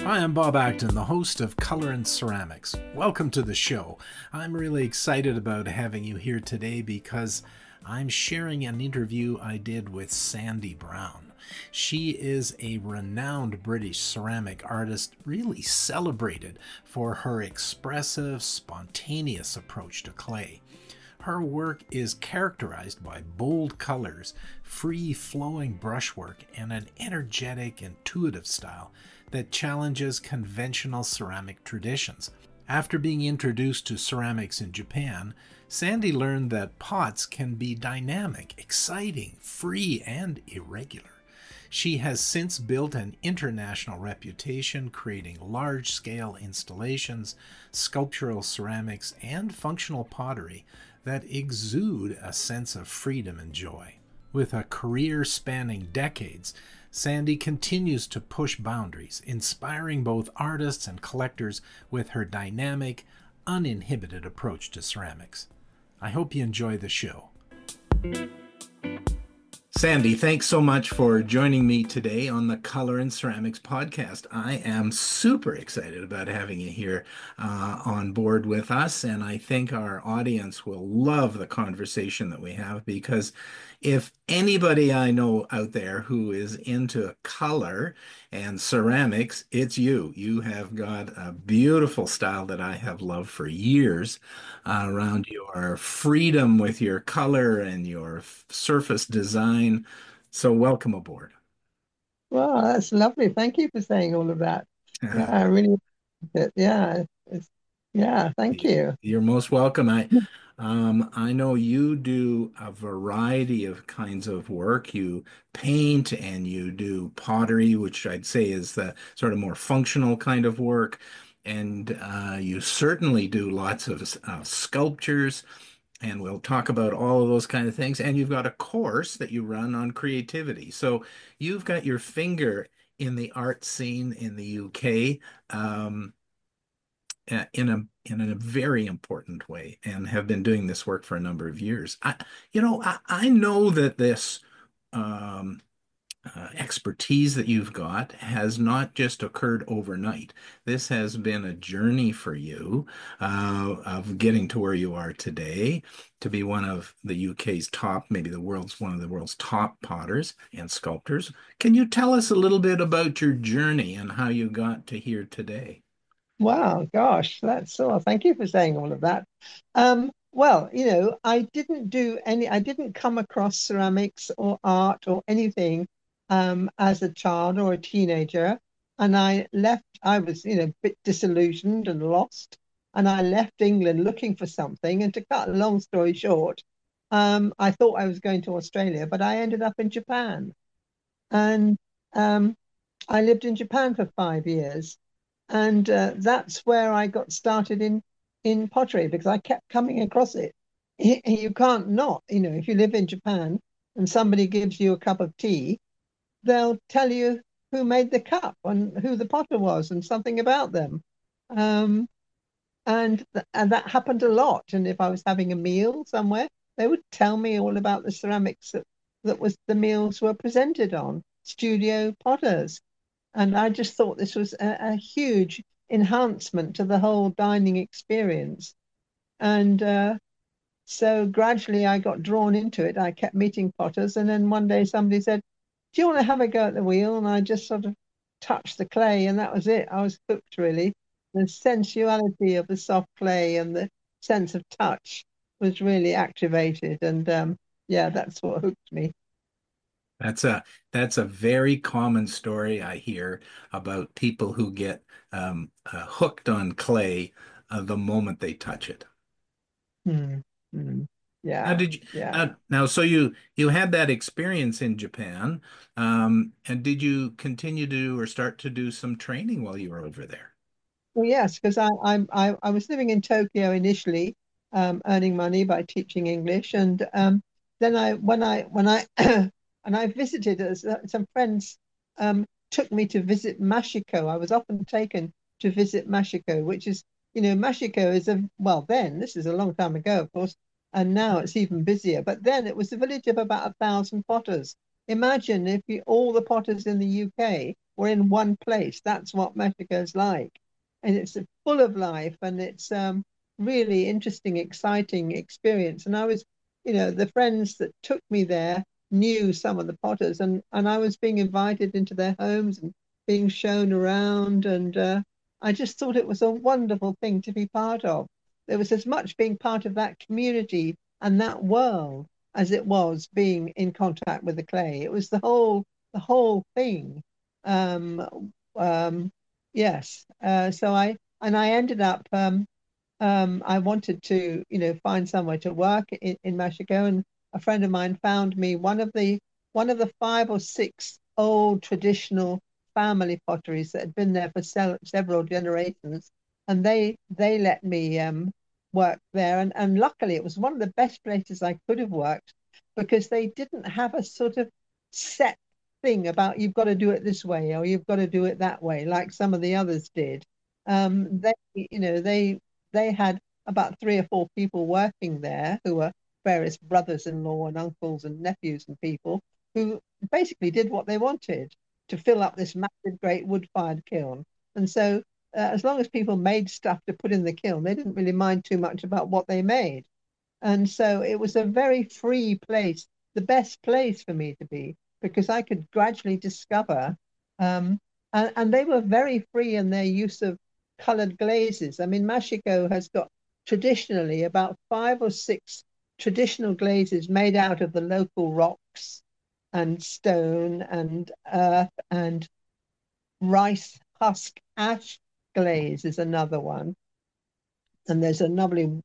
Hi, I'm Bob Acton, the host of Color and Ceramics. Welcome to the show. I'm really excited about having you here today because I'm sharing an interview I did with Sandy Brown. She is a renowned British ceramic artist, really celebrated for her expressive, spontaneous approach to clay. Her work is characterized by bold colors, free flowing brushwork, and an energetic, intuitive style that challenges conventional ceramic traditions. After being introduced to ceramics in Japan, Sandy learned that pots can be dynamic, exciting, free, and irregular. She has since built an international reputation creating large scale installations, sculptural ceramics, and functional pottery that exude a sense of freedom and joy. With a career spanning decades, Sandy continues to push boundaries, inspiring both artists and collectors with her dynamic, uninhibited approach to ceramics. I hope you enjoy the show. Sandy, thanks so much for joining me today on the Color and Ceramics podcast. I am super excited about having you here on board with us, and I think our audience will love the conversation that we have because if anybody I know out there who is into color and ceramics, it's you. You have got a beautiful style that I have loved for years around your freedom with your color and your surface design. So welcome aboard. Well, that's lovely. Thank you for saying all of that. Yeah, I really like it. Yeah, yeah, thank you. You're most welcome. I know you do a variety of kinds of work. You paint and you do pottery, which I'd say is the sort of more functional kind of work. And you certainly do lots of sculptures, and we'll talk about all of those kind of things. And you've got a course that you run on creativity. So you've got your finger in the art scene in the UK. In a very important way and have been doing this work for a number of years. I know that this um, expertise that you've got has not just occurred overnight. This has been a journey for you of getting to where you are today, to be one of the UK's top, maybe the world's one of the world's top potters and sculptors. Can you tell us a little bit about your journey and how you got to here today? Wow, gosh, that's so. Thank you for saying all of that. Well, I didn't come across ceramics or art or anything as a child or a teenager. And I left, I was, a bit disillusioned and lost. And I left England looking for something. And to cut a long story short, I thought I was going to Australia, but I ended up in Japan. And um, I lived in Japan for 5 years, and that's where I got started in pottery because I kept coming across it. You can't not, if you live in Japan and somebody gives you a cup of tea, they'll tell you who made the cup and who the potter was and something about them. Um, and that happened a lot. And if I was having a meal somewhere, they would tell me all about the ceramics that was the meals were presented on, studio potters. And I just thought this was a huge enhancement to the whole dining experience. And so gradually I got drawn into it. I kept meeting potters. And then one day somebody said, "Do you want to have a go at the wheel?" And I just sort of touched the clay, and that was it. I was hooked, really. The sensuality of the soft clay and the sense of touch was really activated. And yeah, that's what hooked me. That's a that's a very common story I hear about people who get hooked on clay the moment they touch it. Hmm. Hmm. Now, Yeah, did you yeah. now? So you had that experience in Japan, and did you continue to or start to do some training while you were over there? Well, yes, because I was living in Tokyo initially, earning money by teaching English, and then when I and I visited some friends took me to visit Mashiko. I was often taken to visit Mashiko, which is Mashiko is a well then this is a long time ago, of course, and now it's even busier. But then it was a village of about 1,000 potters. Imagine if all the potters in the UK we're in one place. That's what Mexico's like, and it's full of life, and it's really interesting, exciting experience. And I was, the friends that took me there knew some of the potters, and I was being invited into their homes and being shown around, and I just thought it was a wonderful thing to be part of. There was as much being part of that community and that world as it was being in contact with the clay. It was the whole thing. Um, um, yes. So I ended up. I wanted to, find somewhere to work in Mexico, and a friend of mine found me one of the five or six old traditional family potteries that had been there for several generations, and they let me work there, and luckily it was one of the best places I could have worked because they didn't have a sort of set thing about you've got to do it this way or you've got to do it that way like some of the others did. They, they had about three or four people working there who were various brothers-in-law and uncles and nephews and people who basically did what they wanted to fill up this massive, great wood-fired kiln. And so, as long as people made stuff to put in the kiln, they didn't really mind too much about what they made. And so it was a very free place, the best place for me to be, because I could gradually discover. And they were very free in their use of colored glazes. I mean, Mexico has got traditionally about five or six traditional glazes made out of the local rocks and stone and earth, and rice husk ash glaze is another one. And there's a lovely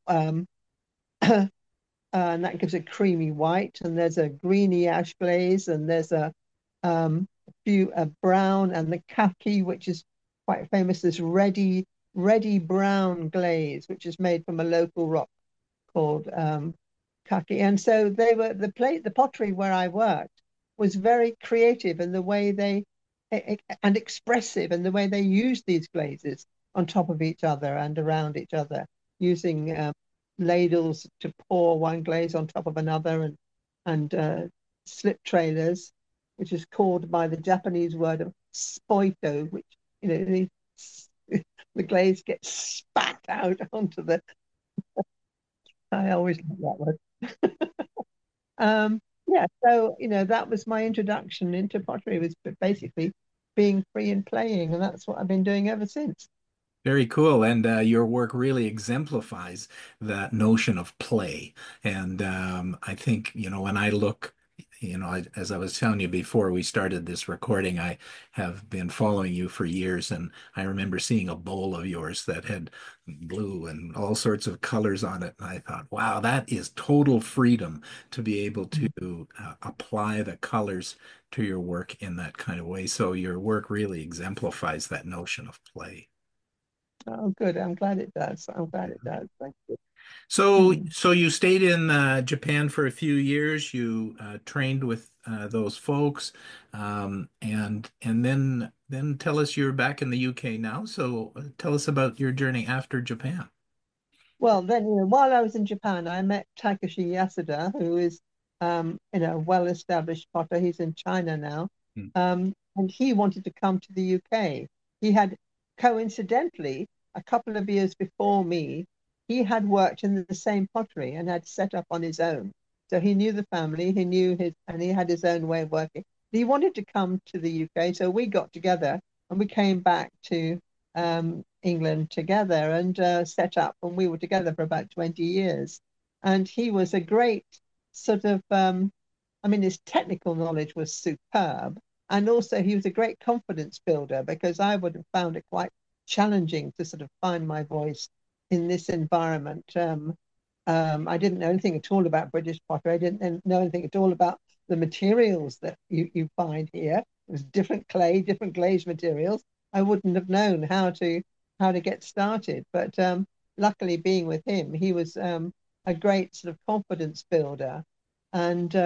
and that gives a creamy white. And there's a greeny ash glaze, and there's a brown, and the khaki, which is quite famous. This reddy brown glaze, which is made from a local rock called khaki. And so the pottery where I worked was very creative in the way and expressive in the way they used these glazes on top of each other and around each other, using ladles to pour one glaze on top of another, and slip trailers, which is called by the Japanese word of spoito, which the glaze gets spat out onto the. I always like that word. Yeah, so that was my introduction into pottery, was basically being free and playing, and that's what I've been doing ever since. Very cool. And your work really exemplifies that notion of play. And I think, when I look, as I was telling you before we started this recording, I have been following you for years. And I remember seeing a bowl of yours that had blue and all sorts of colors on it. And I thought, wow, that is total freedom to be able to apply the colors to your work in that kind of way. So your work really exemplifies that notion of play. Oh, good. I'm glad it does. I'm glad it does. Thank you. So you stayed in Japan for a few years. You trained with those folks, and then tell us you're back in the UK now. So tell us about your journey after Japan. Well, then, while I was in Japan, I met Takeshi Yasuda, who is, a well-established potter. He's in China now, Hmm. and he wanted to come to the UK. He had, coincidentally, a couple of years before me, he had worked in the same pottery and had set up on his own. So he knew the family, and he had his own way of working. He wanted to come to the UK, so we got together and we came back to England together and set up, and we were together for about 20 years. And he was a great sort of, I mean, his technical knowledge was superb. And also, he was a great confidence builder because I would have found it quite challenging to sort of find my voice in this environment. I didn't know anything at all about British pottery. I didn't know anything at all about the materials that you find here. It was different clay, different glaze materials. I wouldn't have known how to get started. But luckily, being with him, he was a great sort of confidence builder, and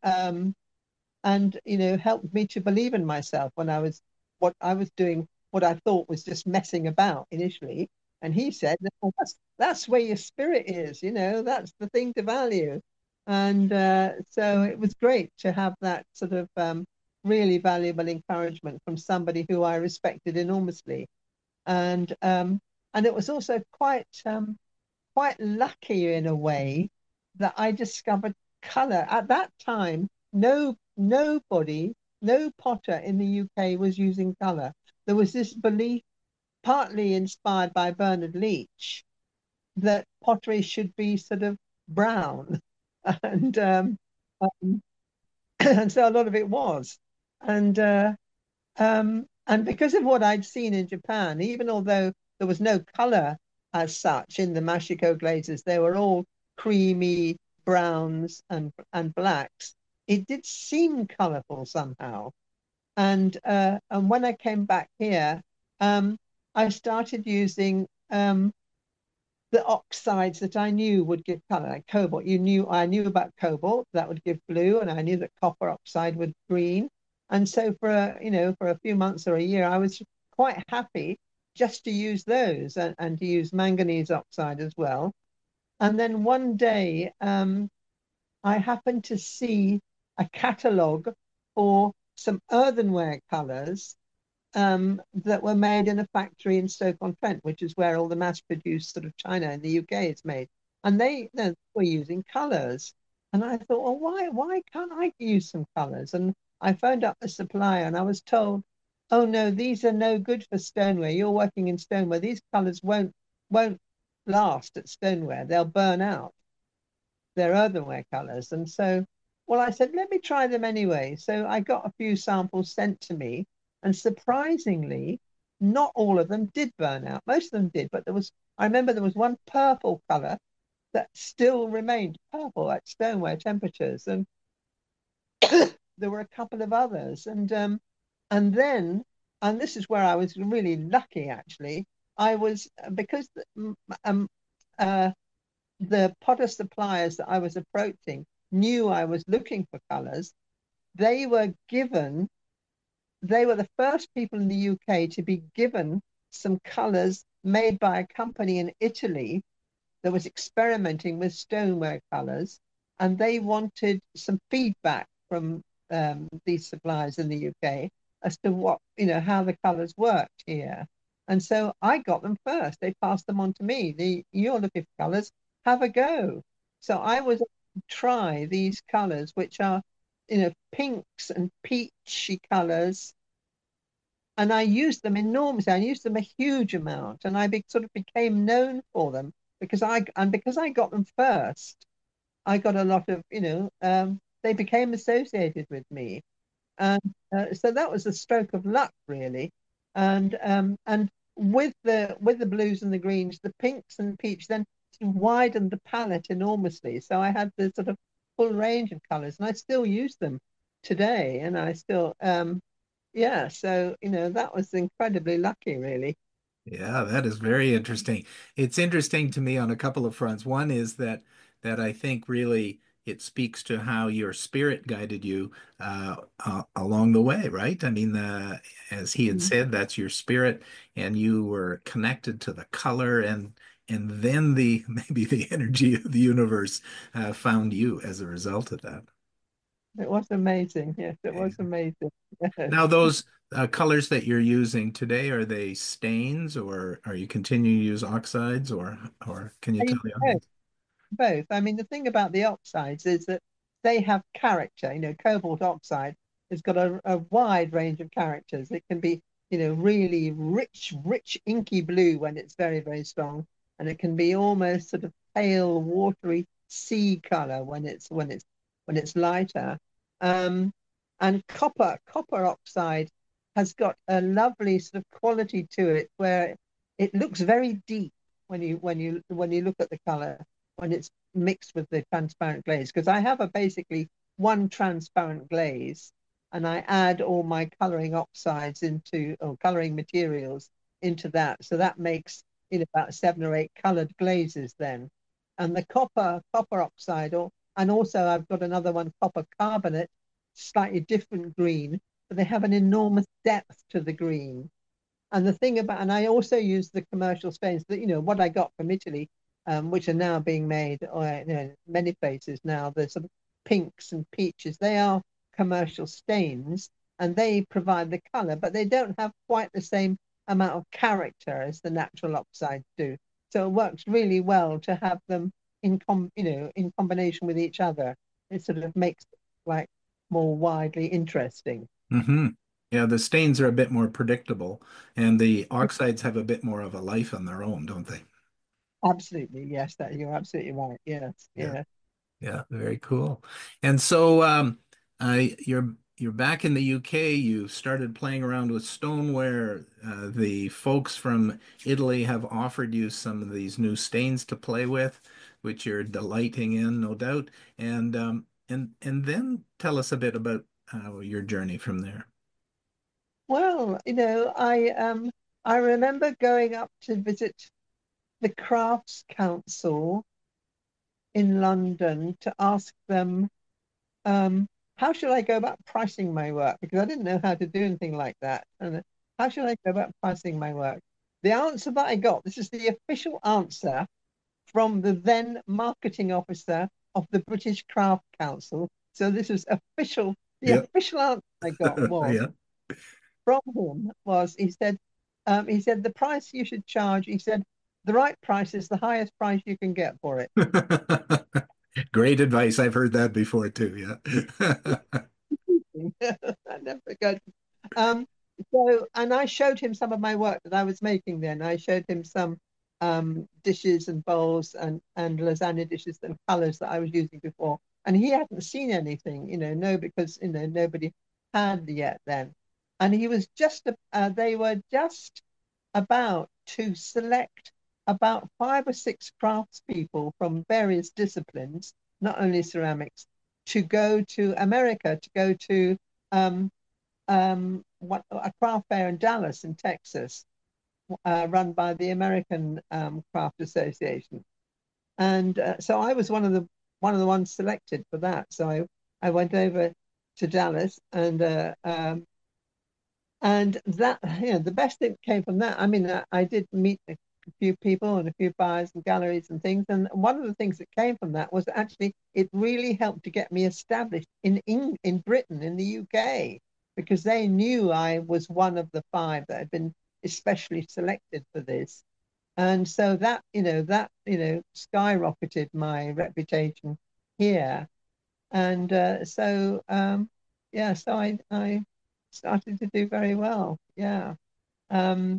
helped me to believe in myself when what I was doing, what I thought was just messing about initially. And he said, "No, that's where your spirit is. That's the thing to value." And so it was great to have that sort of really valuable encouragement from somebody who I respected enormously. And it was also quite lucky in a way that I discovered color. At that time, nobody, no potter in the UK was using color. There was this belief, partly inspired by Bernard Leach, that pottery should be sort of brown, and um, and so a lot of it was, and because of what I'd seen in Japan, even although there was no color as such in the Mashiko glazes, they were all creamy browns and blacks. It did seem colorful somehow. And when I came back here, I started using the oxides that I knew would give color, like cobalt. I knew about cobalt that would give blue, and I knew that copper oxide would green. And so for a few months or a year, I was quite happy just to use those and to use manganese oxide as well. And then one day, I happened to see a catalogue for some earthenware colors that were made in a factory in Stoke-on-Trent, which is where all the mass-produced sort of china in the UK is made. And they were using colours. And I thought, well, why can't I use some colours? And I phoned up the supplier and I was told, oh no, these are no good for stoneware. You're working in stoneware. These colours won't last at stoneware. They'll burn out. They're earthenware colours. And so, well, I said, let me try them anyway. So I got a few samples sent to me, and surprisingly, not all of them did burn out. Most of them did, but I remember there was one purple colour that still remained purple at stoneware temperatures, and there were a couple of others. And then, and this is where I was really lucky actually. I was because um, uh, the potter suppliers that I was approaching knew I was looking for colours. They were given, they were the first people in the UK to be given some colours made by a company in Italy that was experimenting with stoneware colours. And they wanted some feedback from these suppliers in the UK as to how the colours worked here. And so I got them first. They passed them on to me. You're looking for colours, have a go. So I was able to try these colours, which are, pinks and peachy colours. And I used them enormously. I used them a huge amount, and sort of became known for them because I got them first. I got a lot of, they became associated with me, and so that was a stroke of luck, really. And with the blues and the greens, the pinks and peach then sort of widened the palette enormously. So I had the sort of full range of colours, and I still use them today. And I still, yeah. So that was incredibly lucky, really. Yeah, that is very interesting. It's interesting to me on a couple of fronts. One is that I think really it speaks to how your spirit guided you along the way, right? I mean, as he had Mm. said, that's your spirit, and you were connected to the color, and then the maybe the energy of the universe found you as a result of that. It was amazing. Yes, it was amazing. Yes. Now, those colors that you're using today, are they stains or are you continuing to use oxides or can you I tell use the both. audience? Both. I mean, the thing about the oxides is that they have character. Cobalt oxide has got a wide range of characters. It can be, really rich, inky blue when it's very, very strong, and it can be almost sort of pale, watery sea color when it's lighter. Um, and copper oxide has got a lovely sort of quality to it where it looks very deep when you look at the color when it's mixed with the transparent glaze. Because I have a basically one transparent glaze, and I add all my coloring oxides into or coloring materials into that. So that makes about 7 or 8 colored glazes then. And the copper oxide, and also I've got another one, copper carbonate, slightly different green, but they have an enormous depth to the green. And I also use the commercial stains that, what I got from Italy, which are now being made in many places now, the sort of pinks and peaches, they are commercial stains. and they provide the color, but they don't have quite the same amount of character as the natural oxides do. So it works really well to have them in combination with each other. It sort of makes it like more widely interesting. Hmm. Yeah, the stains are a bit more predictable, and the oxides have a bit more of a life on their own, don't they? Absolutely, yes, that you're absolutely right. Yes, Yeah. yeah. Yeah, very cool. And so you're back in the UK. You started playing around with stoneware. The folks from Italy have offered you some of these new stains to play with, which you're delighting in, no doubt. And then tell us a bit about your journey from there. Well, I remember going up to visit the Crafts Council in London to ask them, um, how should I go about pricing my work? Because I didn't know how to do anything like that. And how should I go about pricing my work? The answer that I got, this is the official answer from the then marketing officer of the British Craft Council. So this was official. The Yeah. official answer I got was Yeah. from him was he said the price you should charge. He said the right price is the highest price you can get for it. Great advice. I've heard that before too. Yeah. I never forgot. Um, and I showed him some of my work that I was making then. I showed him some dishes and bowls and lasagna dishes and colors that I was using before. And he hadn't seen anything, no, because, nobody had yet then. And they were just about to select about 5 or 6 craftspeople from various disciplines, not only ceramics, to go to America, to go to um, a craft fair in Dallas, in Texas, run by the American Craft Association. And so I was one of the ones selected for that. So I went over to Dallas, and that, the best thing came from that. I mean, I did meet a few people and a few buyers and galleries and things. And one of the things that came from that was actually it really helped to get me established in Britain, in the UK, because they knew I was one of the 5 that had been especially selected for this. And so that skyrocketed my reputation here. And yeah, so I started to do very well. Yeah. Um,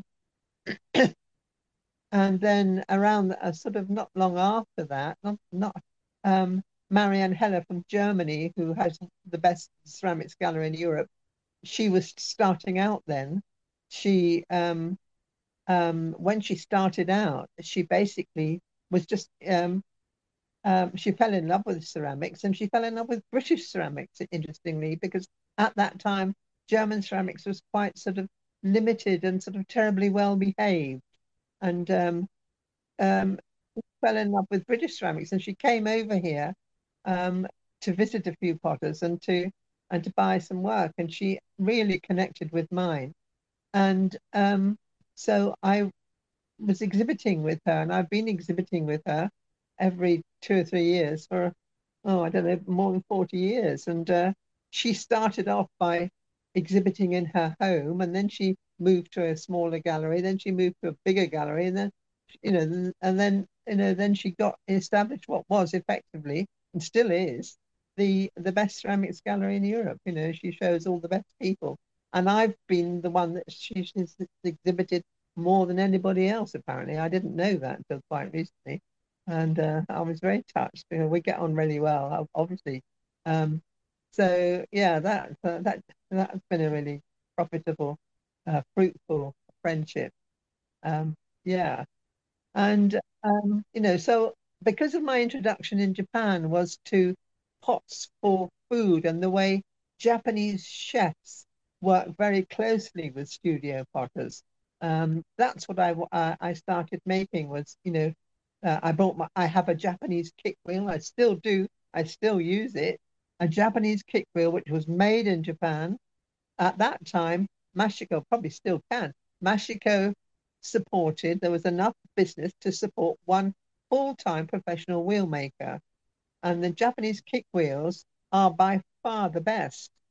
and then around sort of not long after that, not Marianne Heller from Germany, who has the best ceramics gallery in Europe, she was starting out then. She When she started out, she basically was just she fell in love with ceramics, and she fell in love with British ceramics, interestingly, because at that time, German ceramics was quite sort of limited and sort of terribly well behaved. And um, fell in love with British ceramics, and she came over here um, to visit a few potters and to buy some work, and she really connected with mine. And so I was exhibiting with her, and I've been exhibiting with her every 2 or 3 years for, oh, I don't know, more than 40 years. And she started off by exhibiting in her home, and then she moved to a smaller gallery, then she moved to a bigger gallery, and then, then she got established what was effectively, and still is, the best ceramics gallery in Europe. She shows all the best people. And I've been the one that she's exhibited more than anybody else, apparently. I didn't know that until quite recently. And I was very touched because we get on really well, obviously. Um, so yeah, that's been a really profitable, fruitful friendship. Um, yeah, and so because of my introduction in Japan was to pots for food and the way Japanese chefs work very closely with studio potters. That's what I started making was, I have a Japanese kick wheel. I still do. I still use it. A Japanese kick wheel, which was made in Japan at that time. Mashiko probably still can. Mashiko supported, there was enough business to support one full-time professional wheel maker. And the Japanese kick wheels are by far the best.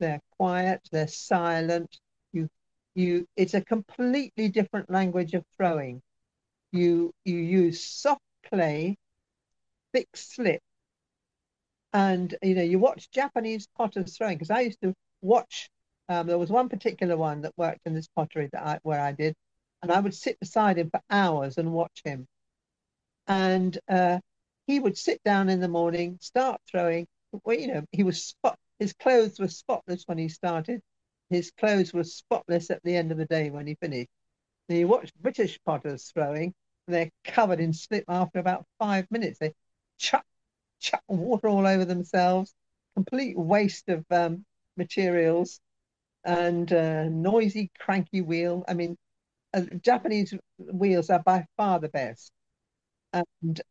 they're quiet, they're silent. You, it's a completely different language of throwing. You use soft clay, thick slip, and you watch Japanese potters throwing because I used to watch. There was one particular one that worked in this pottery where I did, and I would sit beside him for hours and watch him. And he would sit down in the morning, start throwing. Well, his clothes were spotless when he started. His clothes were spotless at the end of the day when he finished. And you watch British potters throwing, and they're covered in slip after about 5 minutes. They chuck water all over themselves, complete waste of materials, and noisy, cranky wheel. I mean, Japanese wheels are by far the best. And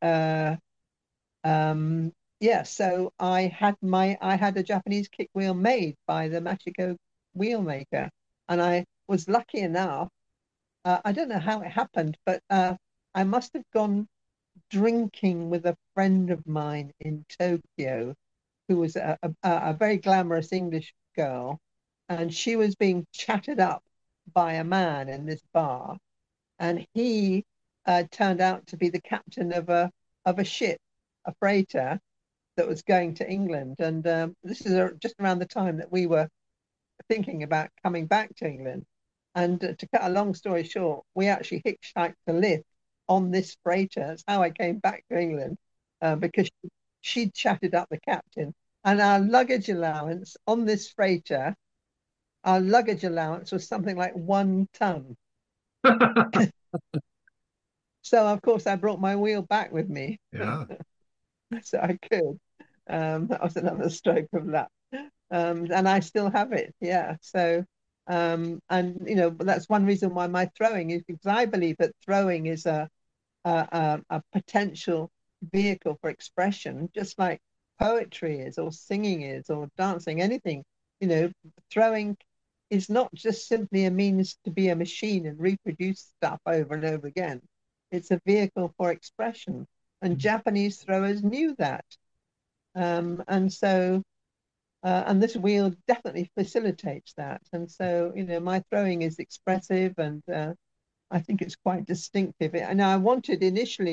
yeah, so I had a Japanese kick wheel made by the Machiko wheel maker, and I was lucky enough. I don't know how it happened, but I must have gone drinking with a friend of mine in Tokyo, who was a very glamorous English girl, and she was being chatted up by a man in this bar, and he turned out to be the captain of a ship, a freighter that was going to England. And this is just around the time that we were thinking about coming back to England. And to cut a long story short, we actually hitchhiked a lift on this freighter. That's how I came back to England, because she'd chatted up the captain. And our luggage allowance on this freighter, our luggage allowance was something like 1 ton. So of course I brought my wheel back with me, Yeah. so I could. That was another stroke of luck. And I still have it. Yeah. So, and that's one reason why my throwing is because I believe that throwing is a potential vehicle for expression, just like poetry is, or singing is, or dancing, anything. You know, throwing is not just simply a means to be a machine and reproduce stuff over and over again. It's a vehicle for expression. And Japanese throwers knew that. And so, and this wheel definitely facilitates that. And so, my throwing is expressive, and I think it's quite distinctive. And I wanted initially,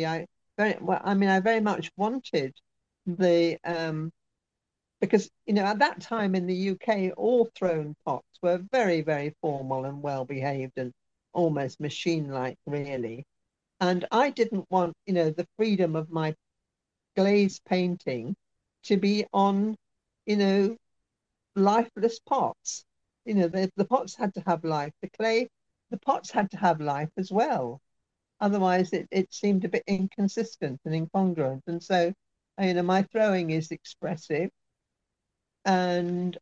I very much wanted the because at that time in the UK, all thrown pots were very, very formal and well behaved and almost machine-like, really. And I didn't want, the freedom of my glaze painting to be on, you know, lifeless pots. The pots had to have life. The pots had to have life as well. Otherwise, it seemed a bit inconsistent and incongruent. And so, my throwing is expressive, and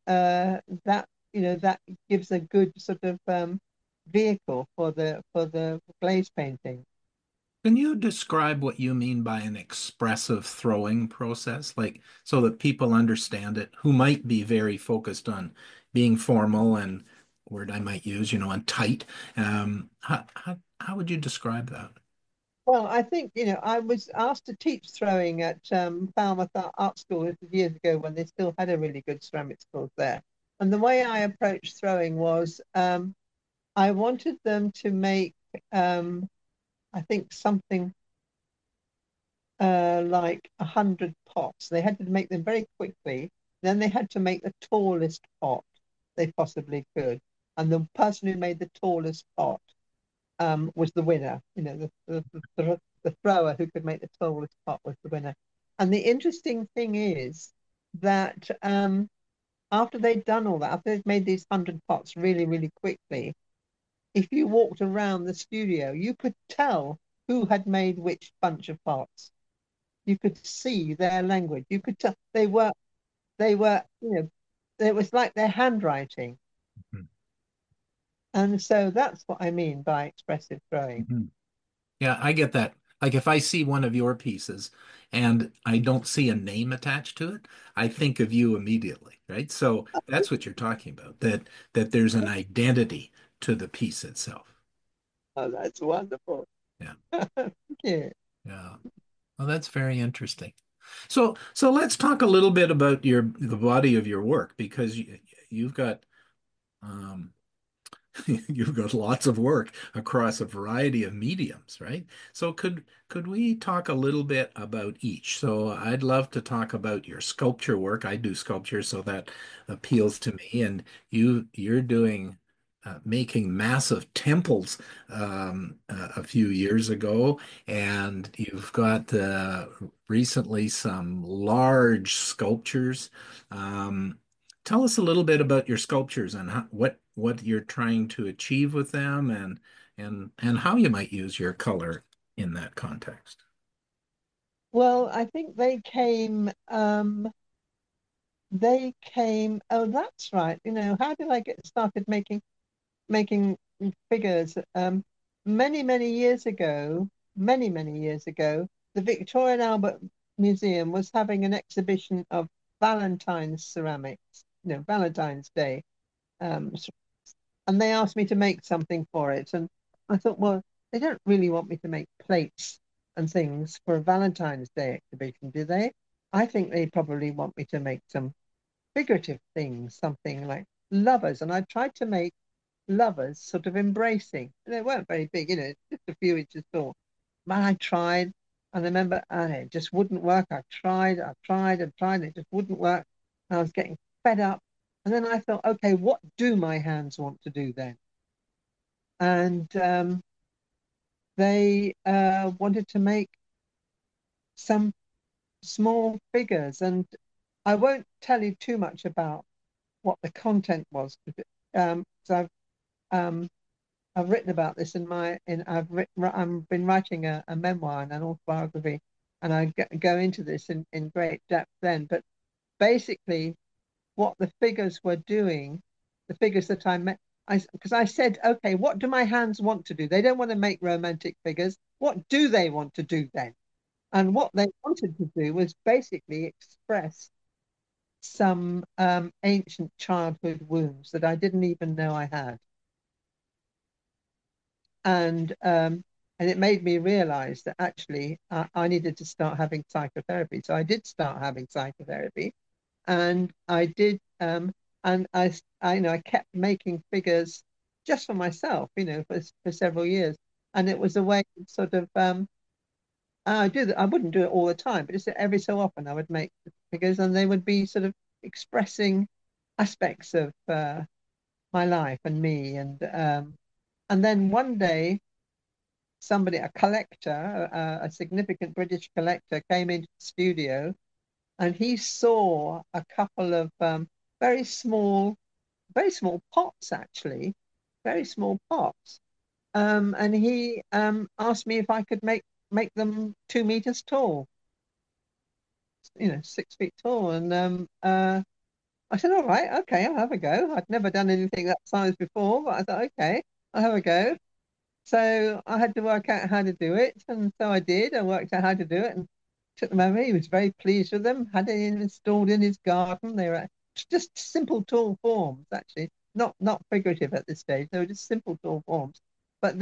that gives a good sort of vehicle for the glaze painting. Can you describe what you mean by an expressive throwing process? Like, so that people understand it, who might be very focused on being formal and word I might use, and tight. How would you describe that? Well, I think, I was asked to teach throwing at Falmouth Art School. This was years ago when they still had a really good ceramics course there. And the way I approached throwing was I wanted them to make, I think, something like 100 pots. They had to make them very quickly. Then they had to make the tallest pot they possibly could. And the person who made the tallest pot was the winner. The thrower who could make the tallest pot was the winner. And the interesting thing is that after they'd done all that, after they'd made these 100 pots really, really quickly, if you walked around the studio, you could tell who had made which bunch of pots. You could see their language. You could tell they were, it was like their handwriting. And so that's what I mean by expressive throwing. Mhm. Yeah, I get that. Like if I see one of your pieces and I don't see a name attached to it, I think of you immediately, right? So that's what you're talking about, that there's an identity to the piece itself. Oh, that's wonderful. Yeah. Thank you. Yeah. Well, that's very interesting. So let's talk a little bit about the body of your work because you've got um, you've got lots of work across a variety of mediums, right? So could we talk a little bit about each? So I'd love to talk about your sculpture work. I do sculpture, so that appeals to me. And you're doing making massive temples a few years ago, and you've got recently some large sculptures. Um, Tell us a little bit about your sculptures and what you're trying to achieve with them, and how you might use your color in that context. Well, I think they came, oh, that's right. How did I get started making figures? Many years ago, many years ago, the Victoria and Albert Museum was having an exhibition of Valentine's ceramics, Valentine's Day. Um, and they asked me to make something for it. And I thought, well, they don't really want me to make plates and things for a Valentine's Day exhibition, do they? I think they probably want me to make some figurative things, something like lovers. And I tried to make lovers sort of embracing. They weren't very big, just a few inches tall. But I tried, and I remember, and it just wouldn't work. I tried, and it just wouldn't work. And I was getting fed up. And then I thought, okay, what do my hands want to do then? And they wanted to make some small figures. And I won't tell you too much about what the content was, so um, I've written about this in my in I've been writing a memoir and an autobiography, and I go into this in great depth then. But basically, what the figures were doing, the figures that I met, because I said, okay, what do my hands want to do? They don't want to make romantic figures. What do they want to do then? And what they wanted to do was basically express some ancient childhood wounds that I didn't even know I had. And it made me realize that actually I needed to start having psychotherapy. So I did start having psychotherapy, and I did, and I kept making figures just for myself, for several years, and it was a way of sort of I do that. I wouldn't do it all the time, but just every so often I would make figures, and they would be sort of expressing aspects of my life and me, and then one day somebody, a collector, a significant British collector, came into the studio, and he saw a couple of very small, very small pots, actually, very small pots. And he asked me if I could make them 2 meters tall, 6 feet tall. And I said, all right, okay, I'll have a go. I'd never done anything that size before, but I thought, okay, I'll have a go. So I had to work out how to do it, and so I did. I worked out how to do it and took them over. He was very pleased with them, had it installed in his garden. They were just simple tall forms, actually, not figurative at this stage. They were just simple tall forms. But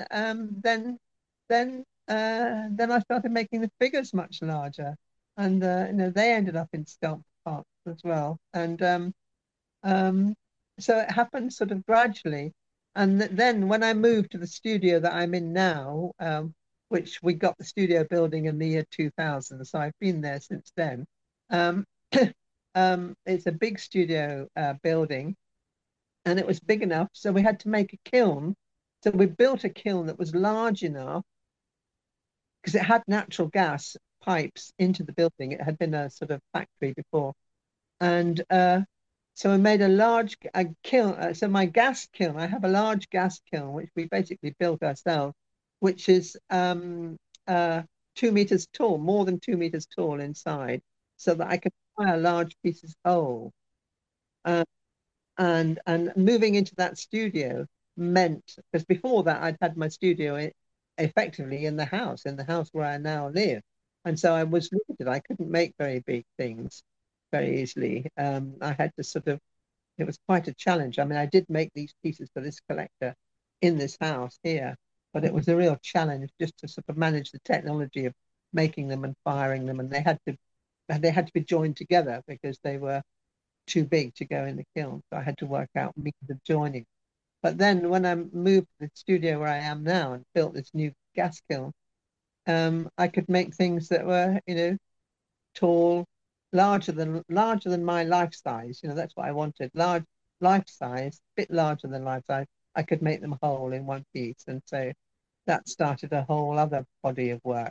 then I started making the figures much larger, and they ended up in sculpture parts as well. And um, so it happened sort of gradually. And then when I moved to the studio that I'm in now, which we got the studio building in the year 2000, so I've been there since then. Um, it's a big studio building, and it was big enough, so we had to make a kiln. So we built a kiln that was large enough because it had natural gas pipes into the building. It had been a sort of factory before. And so I made a kiln. So my gas kiln, I have a large gas kiln, which we basically built ourselves, which is 2 meters tall, more than 2 meters tall inside, so that I could fire large pieces of coal. Uh, and moving into that studio meant, because before that I'd had my studio effectively in the house where I now live, and so I was limited. I couldn't make very big things very easily. I had to sort of, it was quite a challenge. I mean, I did make these pieces for this collector in this house here, but it was a real challenge just to sort of manage the technology of making them and firing them, and they had to be joined together because they were too big to go in the kiln. So I had to work out means of joining. But then when I moved to the studio where I am now and built this new gas kiln, I could make things that were, tall, larger than my life size. That's what I wanted. Large life size, bit larger than life size. I could make them whole in one piece. And so that started a whole other body of work.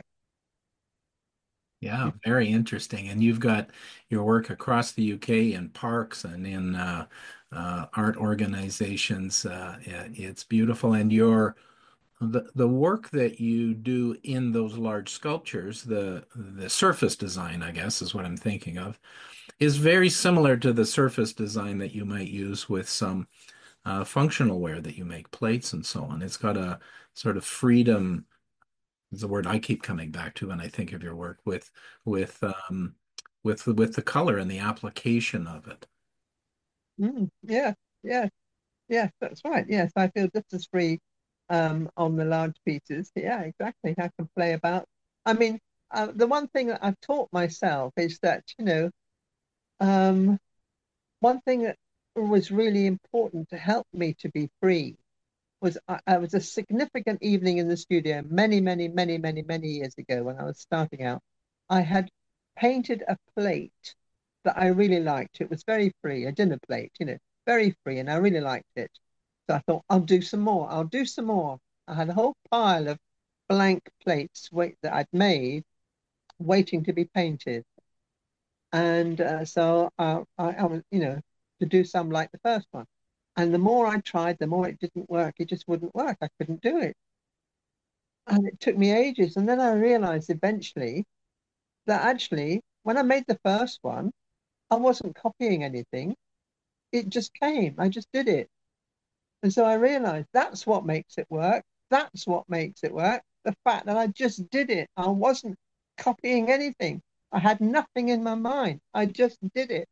Yeah, very interesting. And you've got your work across the UK in parks and in art organizations. It's beautiful. And the work that you do in those large sculptures, the surface design, I guess, is what I'm thinking of, is very similar to the surface design that you might use with some functional ware that you make, plates and so on. It's got a sort of freedom is the word I keep coming back to when I think of your work with with the color and the application of it. Yeah, yeah, yeah, that's right. Yes, I feel just as free on the large pieces. Yeah, exactly. I can play about. I mean, the one thing that I've taught myself is that, um, one thing that was really important to help me to be free was I was a significant evening in the studio many, many, many, many, many years ago when I was starting out. I had painted a plate that I really liked. It was very free, a dinner plate, very free, and I really liked it. So I thought, I'll do some more. I'll do some more. I had a whole pile of blank plates that I'd made waiting to be painted. And I was, to do some like the first one. And the more I tried, the more it didn't work. It just wouldn't work. I couldn't do it. And it took me ages. And then I realized eventually that actually, when I made the first one, I wasn't copying anything. It just came. I just did it. And so I realized that's what makes it work. That's what makes it work. The fact that I just did it. I wasn't copying anything. I had nothing in my mind. I just did it.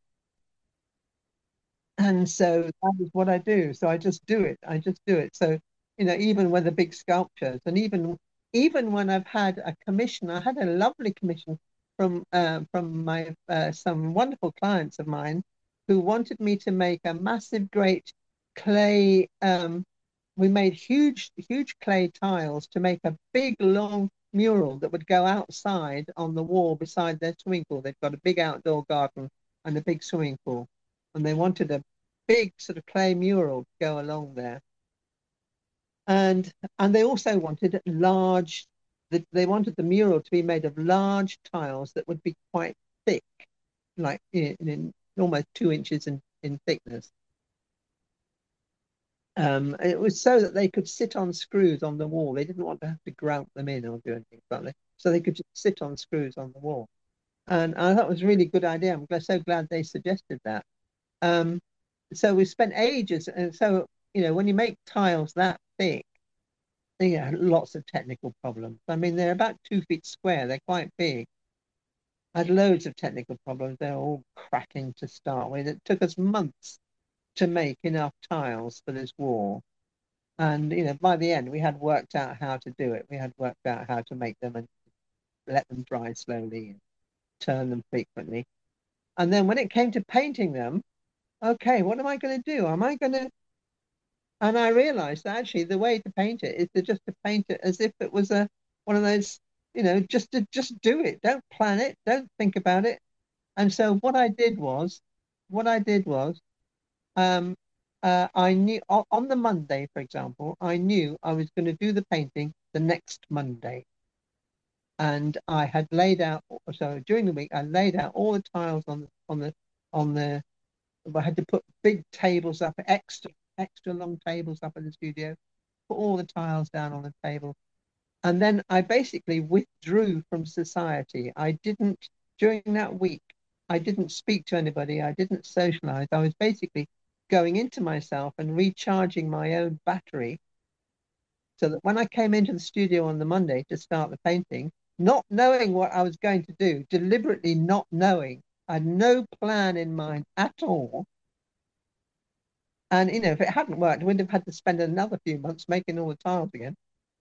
And so that is what I do. So I just do it. I just do it. So, even with the big sculptures and even when I've had a commission, I had a lovely commission from my some wonderful clients of mine who wanted me to make a massive, great clay. We made huge clay tiles to make a big, long mural that would go outside on the wall beside their swimming pool. They've got a big outdoor garden and a big swimming pool, and they wanted a big sort of clay mural to go along there. And they also wanted they wanted the mural to be made of large tiles that would be quite thick, like in almost 2 inches in thickness. It was so that they could sit on screws on the wall. They didn't want to have to grout them in or do anything like that. So they could just sit on screws on the wall. And I thought it was a really good idea. So glad they suggested that. Um, so we spent ages. And so, when you make tiles that thick, they had lots of technical problems. I mean, they're about 2 feet square. They're quite big. I had loads of technical problems. They're all cracking to start with. It took us months to make enough tiles for this wall. And, by the end, we had worked out how to do it. We had worked out how to make them and let them dry slowly and turn them frequently. And then when it came to painting them, okay, what am I going to do? Am I going to And I realized that actually the way to paint it is to paint it as if it was a one of those, just do it. Don't plan it. Don't think about it. And so what I did was, um, I knew on the Monday, for example, I knew I was going to do the painting the next Monday, and I had laid out. So during the week, I laid out all the tiles on the I had to put big tables up, extra long tables up in the studio, put all the tiles down on the table. And then I basically withdrew from society. During that week, I didn't speak to anybody. I didn't socialize. I was basically going into myself and recharging my own battery so that when I came into the studio on the Monday to start the painting, not knowing what I was going to do, deliberately not knowing, I had no plan in mind at all. And if it hadn't worked, I would have had to spend another few months making all the tiles again.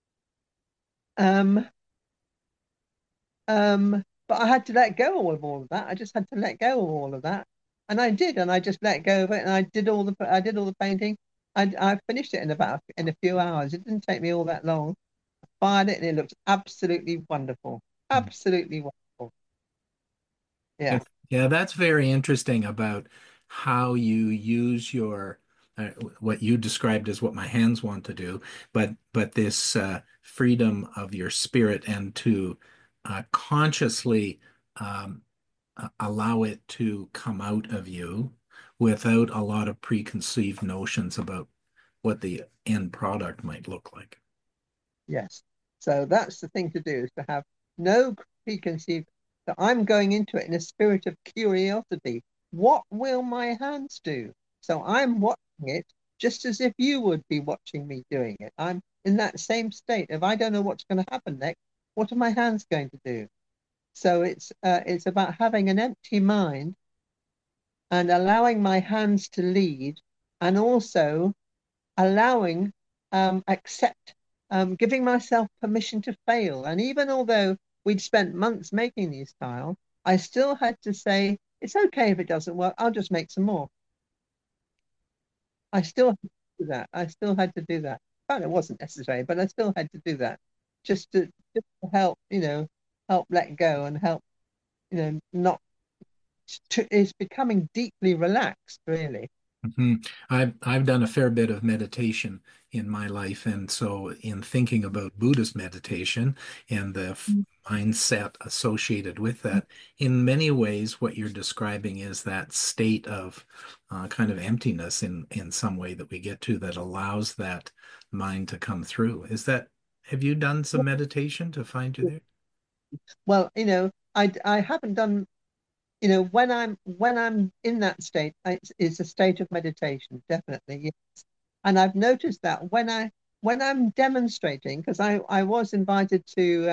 Um, but I had to let go of all of that. I just had to let go of all of that And I did, and I just let go of it, and I did all the painting. I finished it in a few hours. It didn't take me all that long. Fired it, and it looked absolutely wonderful. Absolutely wonderful. Yeah. Yeah, that's very interesting about how you use your what you described as what my hands want to do, but this freedom of your spirit and to consciously um, allow it to come out of you without a lot of preconceived notions about what the end product might look like. Yes. So that's the thing to do is to have no preconceived. So I'm going into it in a spirit of curiosity. What will my hands do? So I'm watching it just as if you would be watching me doing it. I'm in that same state of I don't know what's going to happen next. What are my hands going to do? So it's about having an empty mind and allowing my hands to lead, and also allowing, accept, giving myself permission to fail. And even although we'd spent months making these tiles, I still had to say, it's okay if it doesn't work, I'll just make some more. I still had to do that. I still had to do that. Well, it wasn't necessary, but I still had to do that just to help, help let go and help, not it's becoming deeply relaxed, really. Mhm. I've done a fair bit of meditation in my life, and so in thinking about Buddhist meditation and the mindset associated with that, in many ways, what you're describing is that state of kind of emptiness in some way that we get to that allows that mind to come through. Have you done some meditation to find you there? Well, I haven't done, when I'm in that state, it's a state of meditation, definitely. Yes. And I've noticed that when I'm demonstrating, because I was invited to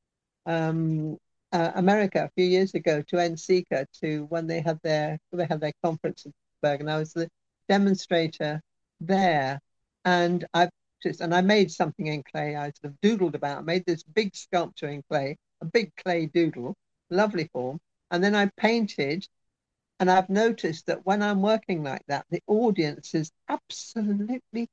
America a few years ago to NCECA to when they had their conference in Pittsburgh, and I was the demonstrator there. And I made something in clay. I sort of doodled about, made this big sculpture in clay, a big clay doodle, lovely form. And then I painted, and I've noticed that when I'm working like that, the audience is absolutely,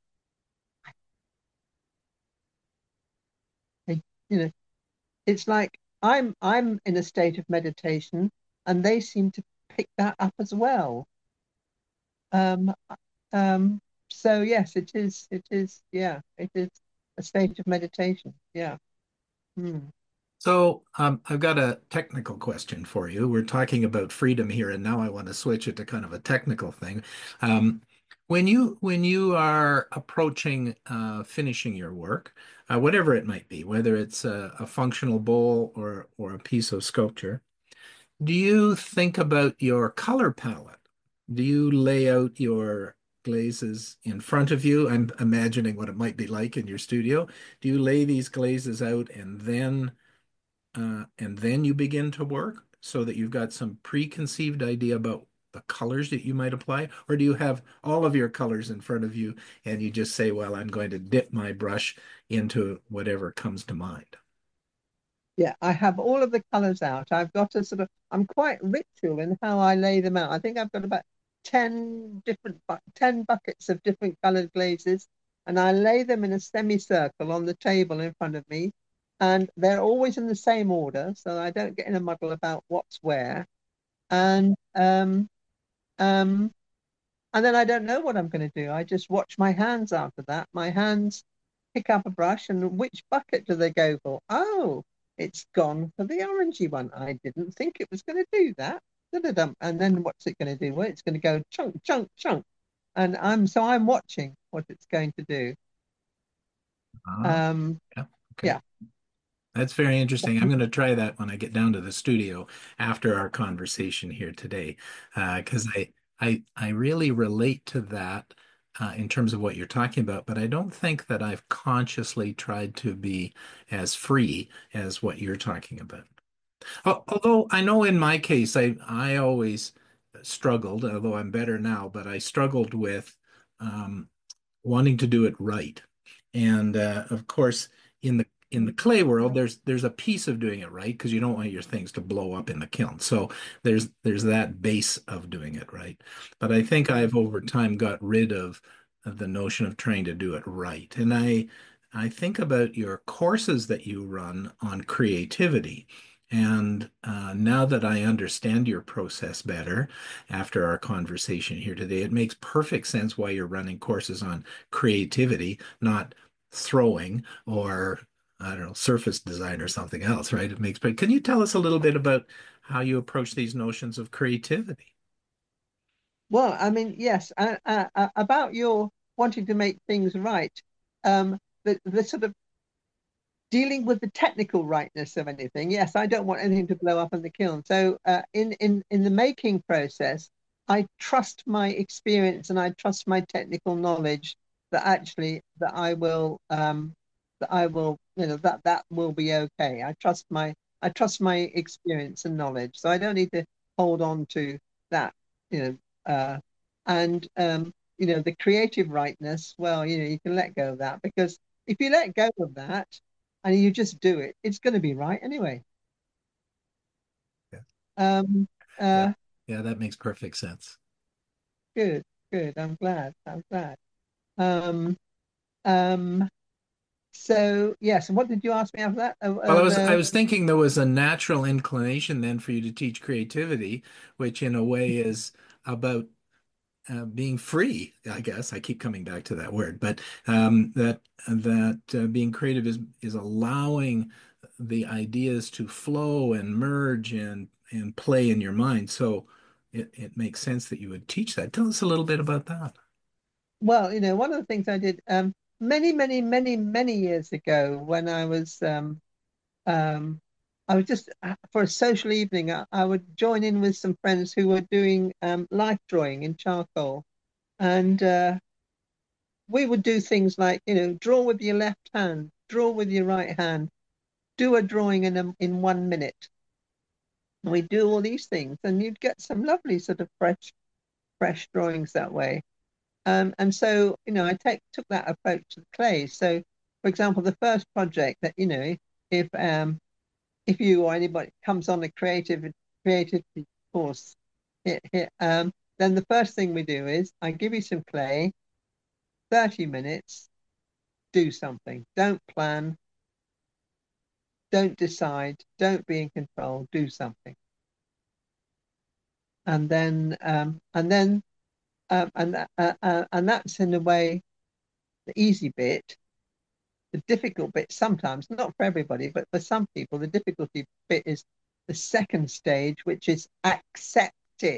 you know, it's like I'm in a state of meditation, and they seem to pick that up as well. Um, so yes, yeah, it is a state of meditation. Yeah. Hmm. So, I've got a technical question for you. We're talking about freedom here, and now I want to switch it to kind of a technical thing. Um, when you are approaching finishing your work, whatever it might be, whether it's a functional bowl or a piece of sculpture, do you think about your color palette? Do you lay out your glazes in front of you? I'm imagining what it might be like in your studio. Do you lay these glazes out and then you begin to work so that you've got some preconceived idea about the colors that you might apply? Or do you have all of your colors in front of you and you just say, well, I'm going to dip my brush into whatever comes to mind? Yeah, I have all of the colors out. I'm quite ritual in how I lay them out. I think I've got about 10 buckets of different colored glazes, and I lay them in a semicircle on the table in front of me. And they're always in the same order, so I don't get in a muddle about what's where. And um, and then I don't know what I'm going to do. I just watch my hands after that. My hands pick up a brush, and which bucket do they go for? Oh, it's gone for the orangey one. I didn't think it was going to do that. Da-da-dum. And then what's it going to do? Well, it's going to go chunk, chunk, chunk. And I'm watching what it's going to do. Ah, Um, yeah, okay. yeah. That's very interesting. I'm going to try that when I get down to the studio after our conversation here today, because I really relate to that in terms of what you're talking about, but I don't think that I've consciously tried to be as free as what you're talking about. Although I know in my case, I always struggled, although I'm better now, but I struggled with um, wanting to do it right. And of course, in in the clay world, there's a piece of doing it right because you don't want your things to blow up in the kiln. So there's that base of doing it right. But I think I've over time got rid of the notion of trying to do it right. And I think about your courses that you run on creativity. And now that I understand your process better after our conversation here today, it makes perfect sense why you're running courses on creativity, not throwing or I don't know, surface design or something else, right? It makes, but can you tell us a little bit about how you approach these notions of creativity? Well, I mean, yes, about your wanting to make things right. The sort of dealing with the technical rightness of anything. Yes, I don't want anything to blow up in the kiln. So, in the making process, I trust my experience and I trust my technical knowledge that actually that I will, that will be okay. I trust my experience and knowledge, so I don't need to hold on to that, you know, and the creative rightness. Well, you can let go of that because if you let go of that and you just do it, it's going to be right anyway. Yeah. Um, Yeah. uh, Yeah, that makes perfect sense. good, good. I'm glad. I'm glad. Um, um, so yes. And what did you ask me after that? Well, I was thinking there was a natural inclination then for you to teach creativity, which in a way is about being free, I guess. I keep coming back to that word, but that being creative is allowing the ideas to flow and merge and play in your mind. So it makes sense that you would teach that. Tell us a little bit about that. well, one of the things I did many, many, many, many years ago when um, I was just for a social evening. I would join in with some friends who were doing life drawing in charcoal, and we would do things like, draw with your left hand, draw with your right hand, do a drawing in 1 minute. And we do all these things, and you'd get some lovely sort of fresh drawings that way. And so, I took that approach to the clay. So, for example, the first project that, if if you or anybody comes on a creativity course, then the first thing we do is I give you some clay, 30 minutes, do something. Don't plan, don't decide, don't be in control, do something. And that's in a way the easy bit. The difficult bit sometimes, not for everybody, but for some people, the difficulty bit is the second stage, which is accept it,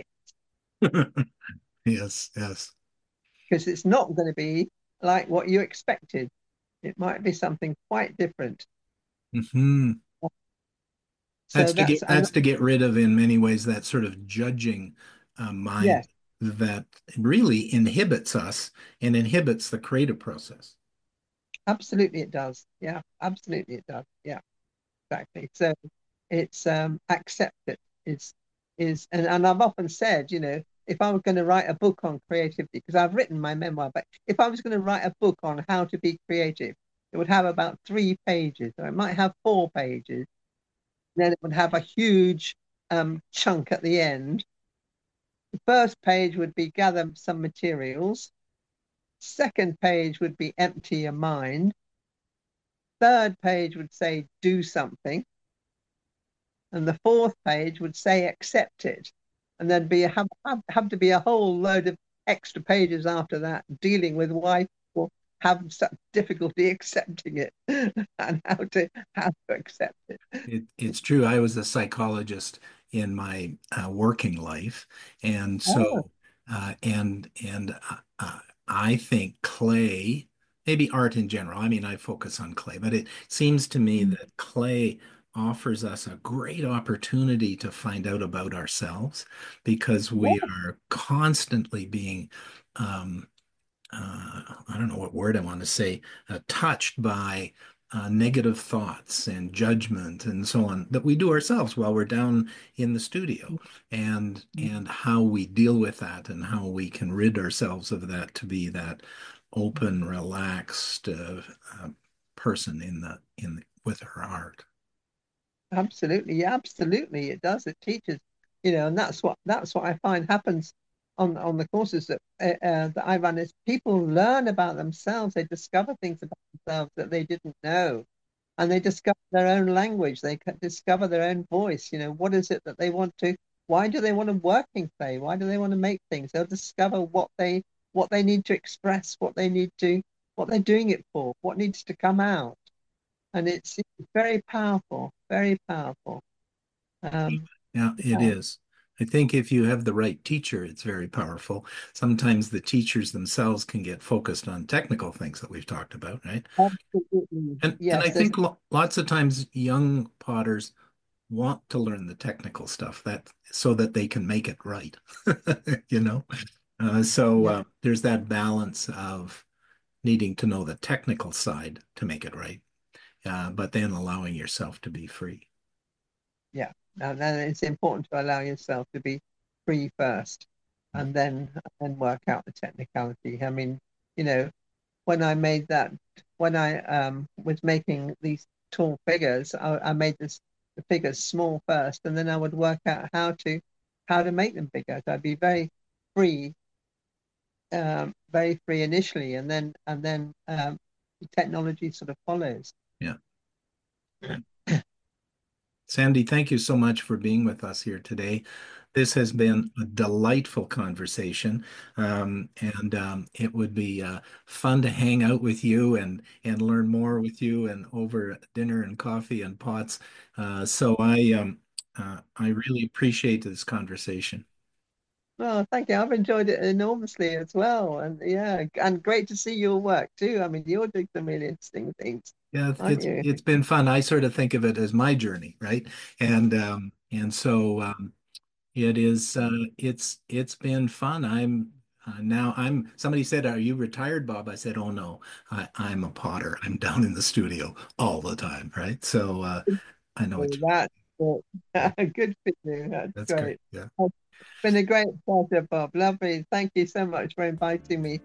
Yes, yes. because it's not going to be like what you expected. It might be something quite different. Hmm. So that's and That's to get rid of in many ways that sort of judging mind yes, that really inhibits us and inhibits the creative process. absolutely it does. Yeah, absolutely it does. Yeah, exactly. So it's accept it is and I've often said, if I were going to write a book on creativity, because I've written my memoir, but if I was going to write a book on how to be creative, it would have about 3 pages, or it might have 4 pages. Then it would have a huge chunk at the end. The first page would be gather some materials. Second page would be empty your mind. Third page would say do something. And the fourth page would say accept it. And then have to be a whole load of extra pages after that dealing with why people have such difficulty accepting it and how to accept it. It's true. I was a psychologist in my working life, and Oh, so and I think clay, maybe art in general. I mean, I focus on clay, but it seems to me that clay offers us a great opportunity to find out about ourselves because we yeah. are constantly being I don't know what word I want to say, touched by negative thoughts and judgment and so on that we do ourselves while we're down in the studio, and how we deal with that and how we can rid ourselves of that to be that open, relaxed person in the with our art. Absolutely, absolutely, it does. It teaches, and that's what I find happens on the courses that I run is people learn about themselves. They discover things about themselves that they didn't know, and they discover their own language. They discover their own voice. What is it that they want to? Why do they want to work in clay? Why do they want to make things? They'll discover what they need to express, what they're doing it for, what needs to come out, and it's very powerful, very powerful. Yeah, it Yeah, is. I think if you have the right teacher, it's very powerful. Sometimes the teachers themselves can get focused on technical things that we've talked about, right? absolutely. And I Yes, there's think lots of times young potters want to learn the technical stuff that so that they can make it right, you know? So yeah, there's that balance of needing to know the technical side to make it right, but then allowing yourself to be free. yeah. And it's important to allow yourself to be free first, and then work out the technicality. I mean, you know, when I made that, when I was making these tall figures, I made the figures small first, and then I would work out how to make them bigger. So I'd be free, very free initially, and then the technology sort of follows. Yeah. Sandy, thank you so much for being with us here today. This has been a delightful conversation, and it would be fun to hang out with you and learn more with you and over dinner and coffee and pots. So I really appreciate this conversation. Well, thank you. I've enjoyed it enormously as well. And yeah, and great to see your work too. I mean, you're doing some really interesting things, Yeah, aren't you? it's been fun. I sort of think of it as my journey, right? And so it is it's been fun. I'm somebody said, "Are you retired, Bob?" I said, "Oh no, I'm a potter. I'm down in the studio all the time, right?" So I know So it's that's good for you. That's that's great. great. Yeah. It's been a great pleasure, Bob. Lovely. Thank you so much for inviting me.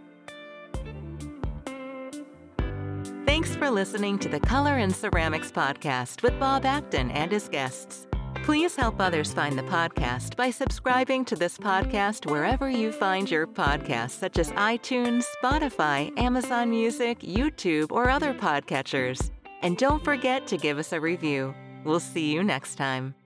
Thanks for listening to the Color and Ceramics Podcast with Bob Acton and his guests. Please help others find the podcast by subscribing to this podcast wherever you find your podcasts, such as iTunes, Spotify, Amazon Music, YouTube, or other podcatchers. And don't forget to give us a review. We'll see you next time.